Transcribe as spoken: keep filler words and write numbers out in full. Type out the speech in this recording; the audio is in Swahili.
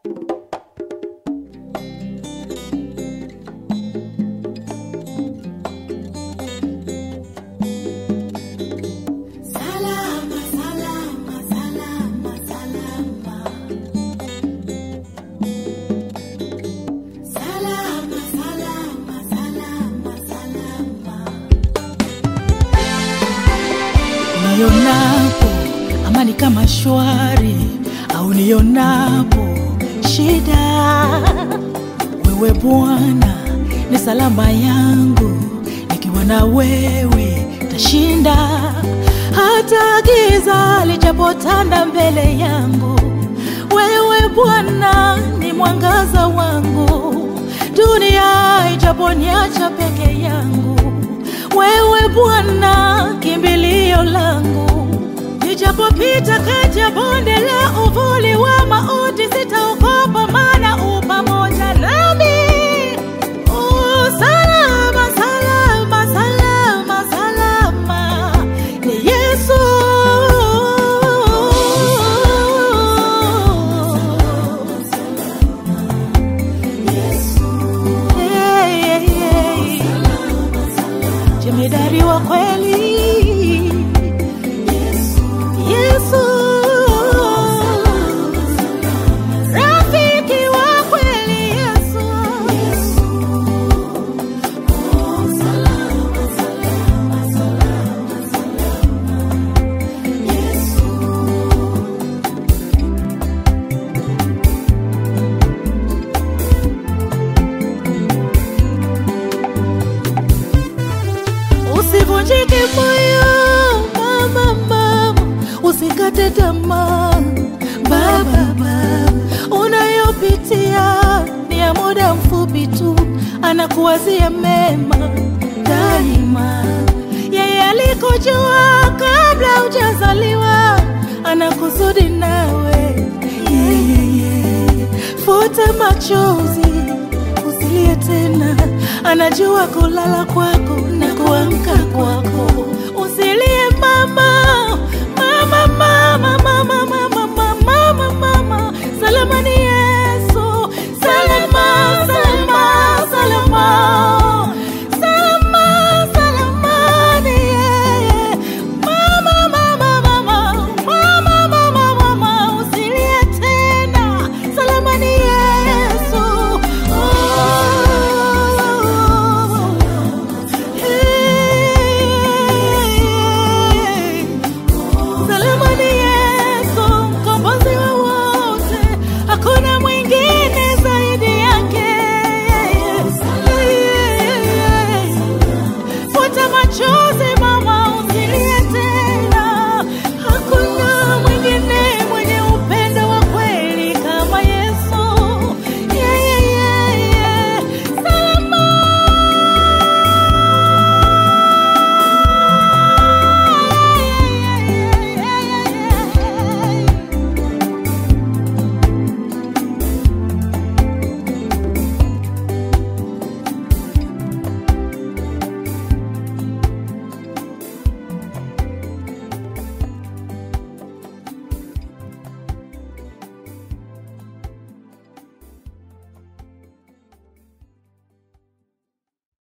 Nionapo amani kama shwari, au nionapo shida, wewe Bwana ni salama yangu. Nikiwa na wewe tashinda, hata giza lijapotanda mbele yangu. Wewe Bwana ni mwangaza wangu, dunia ijaponiacha peke yangu. Wewe Bwana kimbilio langu, nijapopita kati ya bonde la uvuli wa mauti, sitaogopa maana u pamoja nami. Oh, salama, salama, salama, salama, ni Yesu. Hey, hey, hey. Jemedari wa kweli Yesu, rafiki wa kweli Yesu. Oh, salama, salama, salama, salama, Yesu. Usivunjike moyo mama, mama, usikate tamaa baba, baba. Unayopitia ni ya muda mfupi tu, anakuwazia mema daima. Yeye alikujua kabla hujazaliwa, anakusudi nawe. Yeah, yeah, yeah. Futa machozi, usilie tena, anajua kulala kwako na kuamka kwako. Usilie mama, mama, mama, mama, mama.